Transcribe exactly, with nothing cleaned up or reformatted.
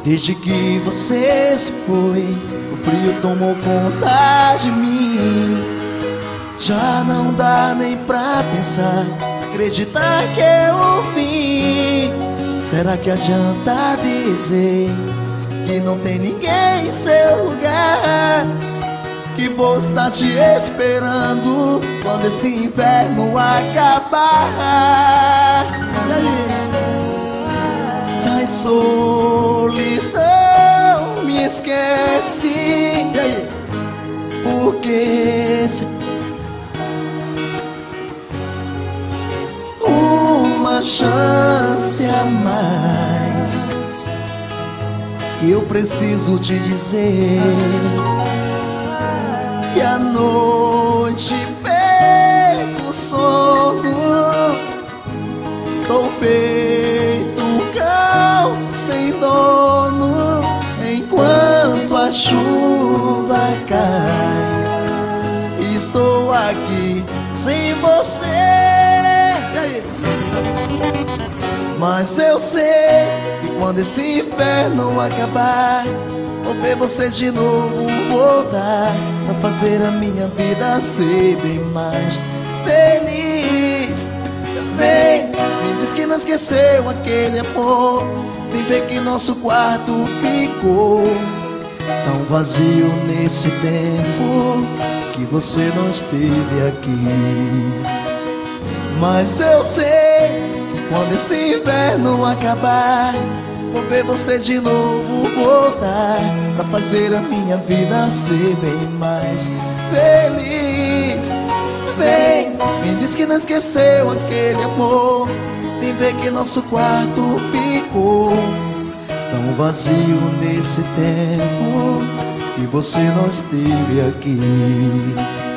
Desde que você se foi, o frio tomou conta de mim. Já não dá nem pra pensar, acreditar que é o fim. Será que adianta dizer que não tem ninguém em seu lugar? Que vou estar te esperando quando esse inverno acabar. E aí? Sai, solidão, me esquece. E aí? Porque se uma chance a mais, eu preciso te dizer que a noite perco o sono. Estou feito um cão sem dono, enquanto a chuva cai. Estou aqui sem você. E aí? Mas eu sei que quando esse inverno acabar, vou ver você de novo voltar pra fazer a minha vida ser bem mais feliz. Vem, me diz que não esqueceu aquele amor. Vem ver que nosso quarto ficou tão vazio nesse tempo que você não esteve aqui. Mas eu sei que quando esse inverno acabar, vou ver você de novo voltar pra fazer a minha vida ser bem mais feliz. Vem, me diz que não esqueceu aquele amor. Vem ver que nosso quarto ficou tão vazio nesse tempo que você não esteve aqui.